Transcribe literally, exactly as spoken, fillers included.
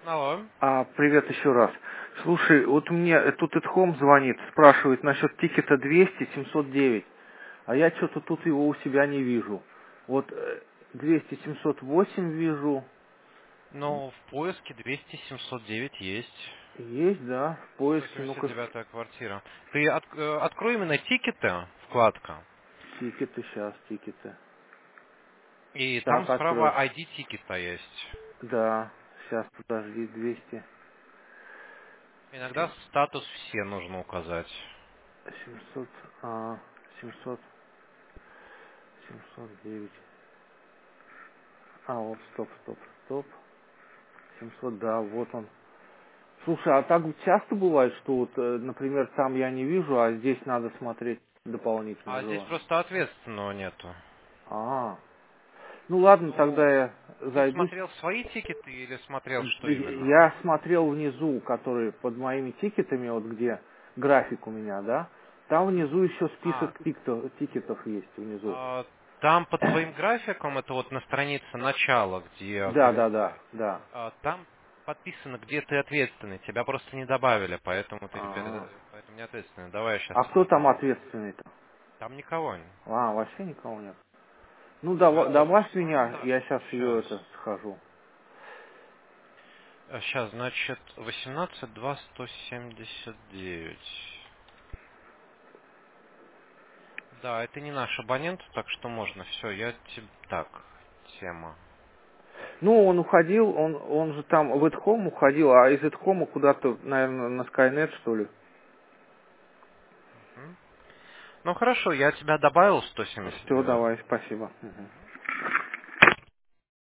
Алло. А, привет еще раз. Слушай, вот мне тут Эдхом звонит, спрашивает насчет тикета двести семьсот девять, а я что-то тут его у себя не вижу. Вот э, двести семьсот восемь вижу, Ну, в поиске двести семьсот девять есть. есть, да, в поиске, ну-ка, сто семьдесят девятая квартира. Ты от- э, открой именно тикеты, вкладка, тикеты, сейчас, тикеты. и там Так, открыл. справа ай ди тикета есть. Да, сейчас, подожди, двести, Иногда статус все нужно указать. семьсот, а, семьсот, семьсот девять. А, вот, стоп, стоп, стоп. семьсот, да, вот он. Слушай, а так часто бывает, что вот, э, например, там я не вижу, а здесь надо смотреть дополнительно А здесь желание? просто ответственного нету. А, ну ладно, Ну, тогда я ты зайду. смотрел свои тикеты или смотрел что именно? Я смотрел внизу, который под моими тикетами, вот где график у меня, да, там внизу еще А, список тикто- тикетов есть внизу. а, там под твоим графиком, это вот на странице начала, где Да, да, да, билеты, да. а, там подписано, где ты ответственный. Тебя просто не добавили, поэтому ты теперь А, э, поэтому не ответственный. Давай я сейчас а кто тебе там добавлю. ответственный-то? Там никого нет. А, вообще никого нет. Ну, дава- Все, добавь все меня, нормально. я сейчас ее Сейчас. это схожу. Сейчас, значит, восемнадцать два сто семьдесят девять. Да, это не наш абонент, так что можно. Все, я тебе... Так, тема. Ну, он уходил, он, он же там в Эдхом уходил, а из Эдхома куда-то, наверное, на Скайнет, что ли. Мгм. Ну хорошо, я тебя добавил сто семьдесят Все, девять. давай, спасибо. Мгм.